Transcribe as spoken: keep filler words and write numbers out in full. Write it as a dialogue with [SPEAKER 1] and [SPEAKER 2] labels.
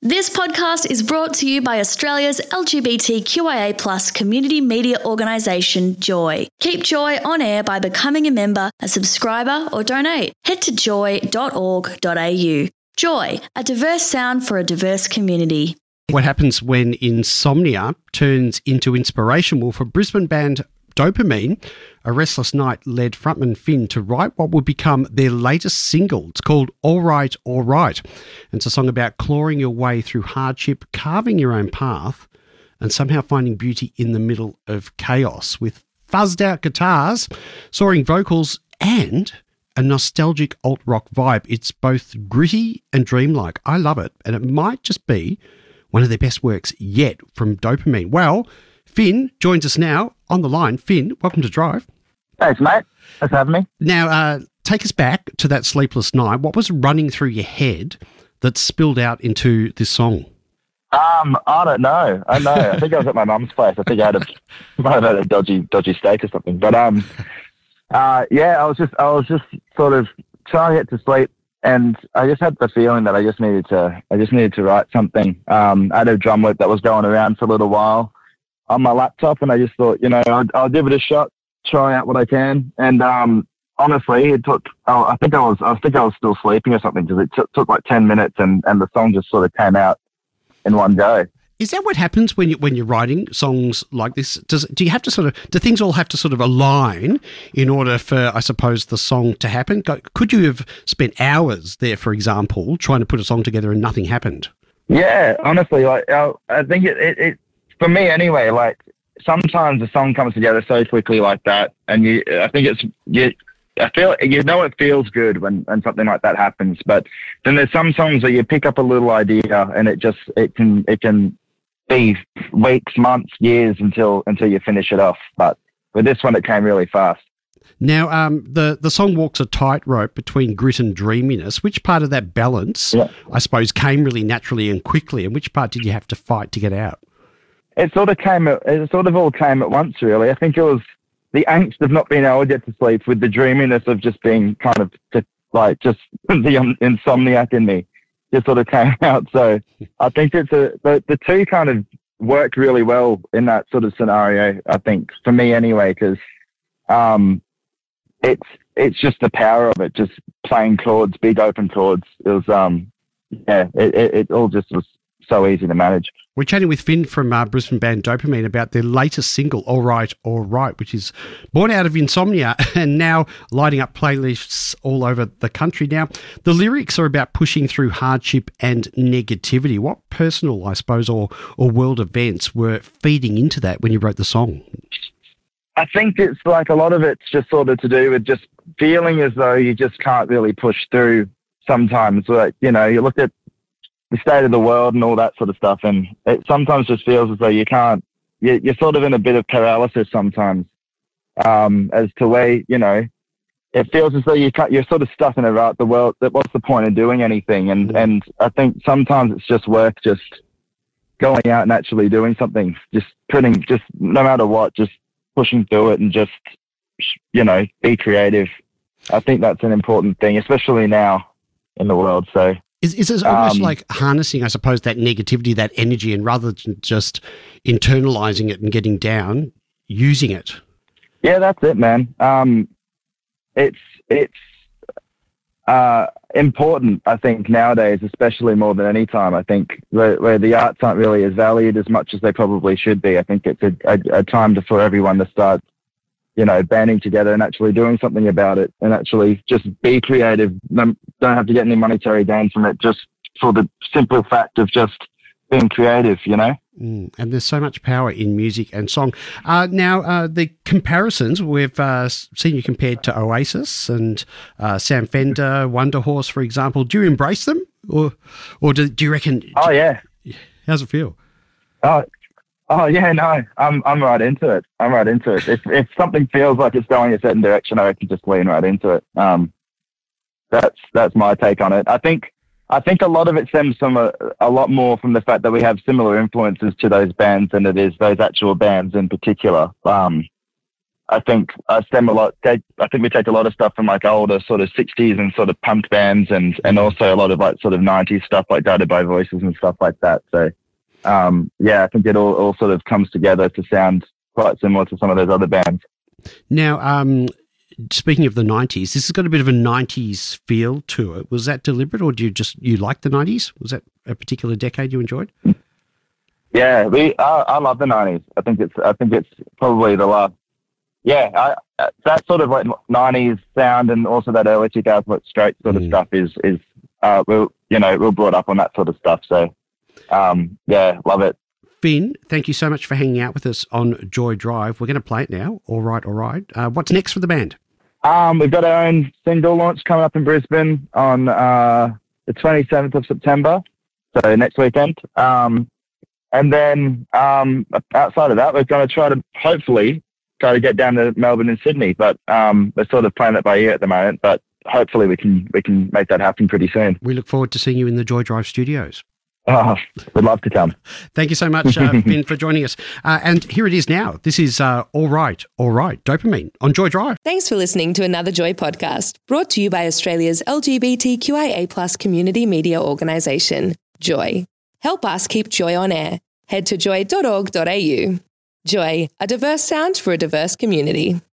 [SPEAKER 1] This podcast is brought to you by Australia's L G B T Q I A plus community media organisation, Joy. Keep Joy on air by becoming a member, a subscriber or donate. Head to joy dot org dot a u. Joy, a diverse sound for a diverse community.
[SPEAKER 2] What happens when insomnia turns into inspiration? Well, for Brisbane band Dopamine, A Restless Night led frontman Finn to write what would become their latest single. It's called All Right, All Right. And it's a song about clawing your way through hardship, carving your own path, and somehow finding beauty in the middle of chaos with fuzzed out guitars, soaring vocals, and a nostalgic alt-rock vibe. It's both gritty and dreamlike. I love it, and it might just be one of their best works yet from Dopamine. Well, Finn joins us now on the line. Finn, welcome to Drive.
[SPEAKER 3] Thanks, mate. Thanks for having me.
[SPEAKER 2] Now, uh, take us back to that sleepless night. What was running through your head that spilled out into this song?
[SPEAKER 3] Um, I don't know. I don't know. I think I was at my mum's place. I think I had a, might have had a dodgy, dodgy steak or something. But um, uh, yeah, I was just, I was just sort of trying to get to sleep, and I just had the feeling that I just needed to, I just needed to write something. Um, I had a drum loop that was going around for a little while on my laptop, and I just thought, you know, I'll, I'll give it a shot, try out what I can. And um, honestly, it took, oh, I think I was, I think I was still sleeping or something, because it t- took like ten minutes, and, and the song just sort of came out in one go.
[SPEAKER 2] Is that what happens when you when you're writing songs like this? Does do you have to sort of do things all have to sort of align in order for, I suppose, the song to happen? Could you have spent hours there, for example, trying to put a song together and nothing happened?
[SPEAKER 3] Yeah, honestly, like I, I think it, it, it for me anyway. Like sometimes the song comes together so quickly like that, and you, I think it's you. I feel you know it feels good when, when something like that happens, but then there's some songs where you pick up a little idea and it just it can it can be weeks, months, years until until you finish it off. But with this one, it came really fast.
[SPEAKER 2] Now, um, the the song walks a tightrope between grit and dreaminess. Which part of that balance,
[SPEAKER 3] yeah.
[SPEAKER 2] I suppose, came really naturally and quickly, and which part did you have to fight to get out?
[SPEAKER 3] It sort of came. It sort of all came at once, really. I think it was the angst of not being able to get to sleep with the dreaminess of just being kind of just, like just the insomniac in me just sort of came out. So I think it's a, the, the two kind of work really well in that sort of scenario, I think, for me anyway, because um, it's it's just the power of it, just playing chords, big open chords. It was, um, yeah, it, it, it all just was so easy to manage.
[SPEAKER 2] We're chatting with Finn from uh, Brisbane band Dopamine about their latest single, All Right, All Right, which is born out of insomnia and now lighting up playlists all over the country. Now, the lyrics are about pushing through hardship and negativity. What personal, I suppose, or, or world events were feeding into that when you wrote the song?
[SPEAKER 3] I think it's like a lot of it's just sort of to do with just feeling as though you just can't really push through sometimes. Like, you know, you look at the state of the world and all that sort of stuff, and it sometimes just feels as though you can't, you, you're sort of in a bit of paralysis sometimes, um, as to where, you know, it feels as though you can't, you're sort of stuck in a rut. The world, what's the point of doing anything? And, mm-hmm. and I think sometimes it's just worth just going out and actually doing something, just putting, just no matter what, just pushing through it and just, you know, be creative. I think that's an important thing, especially now in the world. So,
[SPEAKER 2] Is is it almost
[SPEAKER 3] um,
[SPEAKER 2] like harnessing, I suppose, that negativity, that energy, and rather than just internalizing it and getting down, using it?
[SPEAKER 3] Yeah, that's it, man. Um, it's it's uh, important, I think, nowadays, especially more than any time. I think where, where the arts aren't really as valued as much as they probably should be. I think it's a, a, a time to, for everyone to start, you know, banding together and actually doing something about it, and actually just be creative. Don't have to get any monetary gain from it, just for the simple fact of just being creative, you know?
[SPEAKER 2] Mm, and there's so much power in music and song. Uh, now, uh, the comparisons, we've uh, seen you compared to Oasis and uh, Sam Fender, Wonder Horse, for example. Do you embrace them? Or or do, do you reckon...
[SPEAKER 3] Oh, yeah.
[SPEAKER 2] How's it feel?
[SPEAKER 3] Oh, Oh yeah, no, I'm I'm right into it. I'm right into it. If if something feels like it's going a certain direction, I can just lean right into it. Um, that's that's my take on it. I think I think a lot of it stems from a, a lot more from the fact that we have similar influences to those bands than it is those actual bands in particular. Um, I think I stem a lot. Take, I think we take a lot of stuff from like older sort of sixties and sort of punk bands, and and also a lot of like sort of nineties stuff like Dada Bow Voices and stuff like that. So um, yeah, I think it all, all sort of comes together to sound quite similar to some of those other bands.
[SPEAKER 2] Now, um, speaking of the nineties, this has got a bit of a nineties feel to it. Was that deliberate, or do you just you like the nineties? Was that a particular decade you enjoyed?
[SPEAKER 3] Yeah, we I, I love the nineties. I think it's I think it's probably the last. Yeah, I, that sort of like nineties sound, and also that early two thousands like straight sort of
[SPEAKER 2] mm.
[SPEAKER 3] stuff is is uh we you know we're brought up on that sort of stuff. So um yeah, love it.
[SPEAKER 2] Finn, thank you so much for hanging out with us on Joy Drive. We're going to play it now. All right, all right. Uh, what's next for the band?
[SPEAKER 3] Um, we've got our own single launch coming up in Brisbane on uh the twenty-seventh of September, so next weekend. Um, and then um outside of that, we're going to try to hopefully. try to get down to Melbourne and Sydney, but um, we're sort of playing that by ear at the moment. But hopefully we can we can make that happen pretty soon.
[SPEAKER 2] We look forward to seeing you in the Joy Drive studios.
[SPEAKER 3] Oh, would love to come.
[SPEAKER 2] Thank you so much, uh, Finn, for joining us. Uh, and here it is now. This is uh, All Right, All Right, Dopamine on Joy Drive.
[SPEAKER 4] Thanks for listening to another Joy podcast, brought to you by Australia's L G B T Q I A plus community media organisation, Joy. Help us keep Joy on air. Head to joy dot org dot a u. Joy, a diverse sound for a diverse community.